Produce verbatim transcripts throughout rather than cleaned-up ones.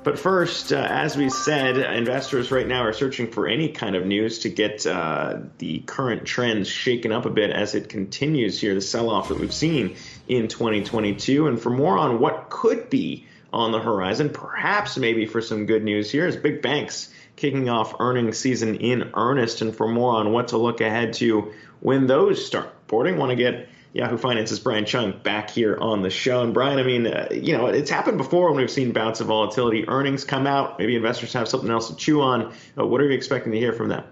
But first, uh, as we said, investors right now are searching for any kind of news to get uh, the current trends shaken up a bit as it continues here, the sell-off that we've seen in twenty twenty-two. And for more on what could be on the horizon, perhaps maybe for some good news here, as big banks kicking off earnings season in earnest. And for more on what to look ahead to when those start reporting, want to get Yahoo Finance's Brian Chung back here on the show. And Brian, I mean, uh, you know, it's happened before when we've seen bouts of volatility. Earnings come out, maybe investors have something else to chew on. Uh, what are you expecting to hear from them?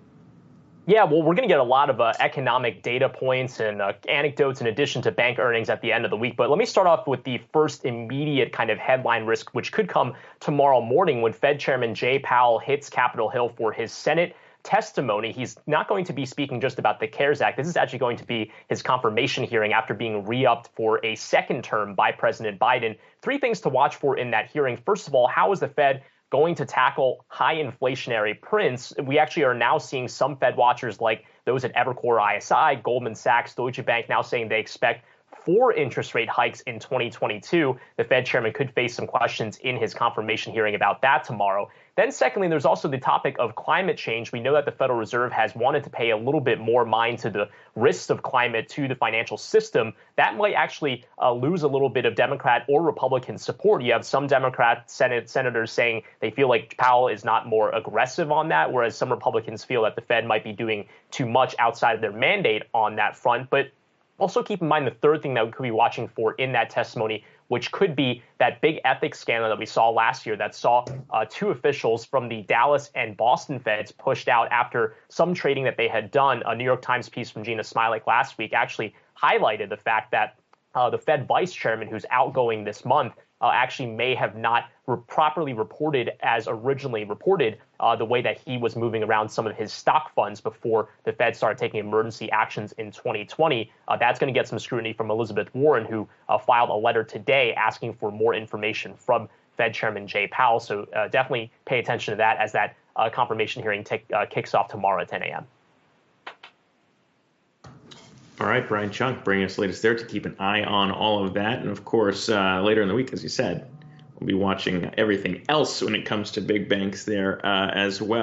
Yeah, well, we're going to get a lot of uh, economic data points and uh, anecdotes in addition to bank earnings at the end of the week. But let me start off with the first immediate kind of headline risk, which could come tomorrow morning when Fed Chairman Jay Powell hits Capitol Hill for his Senate testimony. He's not going to be speaking just about the CARES Act. This is actually going to be his confirmation hearing after being re-upped for a second term by President Biden. Three things to watch for in that hearing. First of all, how is the Fed going to tackle high inflationary prints? We actually are now seeing some Fed watchers like those at Evercore I S I, Goldman Sachs, Deutsche Bank now saying they expect four interest rate hikes in twenty twenty-two. The Fed chairman could face some questions in his confirmation hearing about that tomorrow. Then secondly, there's also the topic of climate change. We know that the Federal Reserve has wanted to pay a little bit more mind to the risks of climate to the financial system. That might actually uh, lose a little bit of Democrat or Republican support. You have some Democrat Senate senators saying they feel like Powell is not more aggressive on that, whereas some Republicans feel that the Fed might be doing too much outside of their mandate on that front. But also keep in mind the third thing that we could be watching for in that testimony, which could be that big ethics scandal that we saw last year that saw uh, two officials from the Dallas and Boston Feds pushed out after some trading that they had done. A New York Times piece from Gina Smilek last week actually highlighted the fact that uh, the Fed vice chairman, who's outgoing this month, uh, actually may have not re- properly reported as originally reported uh, the way that he was moving around some of his stock funds before the Fed started taking emergency actions in twenty twenty. Uh, that's going to get some scrutiny from Elizabeth Warren, who uh, filed a letter today asking for more information from Fed Chairman Jay Powell. So uh, definitely pay attention to that as that uh, confirmation hearing t- uh, kicks off tomorrow at ten a.m. All right, Brian Chung, bringing us the latest there to keep an eye on all of that. And of course, uh, later in the week, as you said, we'll be watching everything else when it comes to big banks there uh, as well.